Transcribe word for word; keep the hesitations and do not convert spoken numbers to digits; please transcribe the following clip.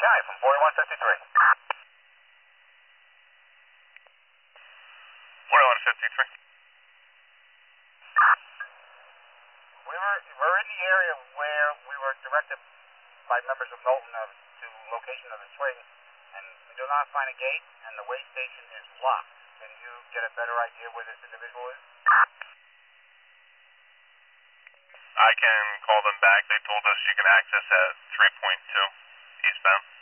Guy from forty-one fifty-three. forty-one fifty-three. We were, we're in the area where we were directed by members of Knowlton uh, to location of the swing, and we do not find a gate, and the way station is locked. Can you get a better idea where this individual is? I can call them back. They told us you can access at three point two eastbound.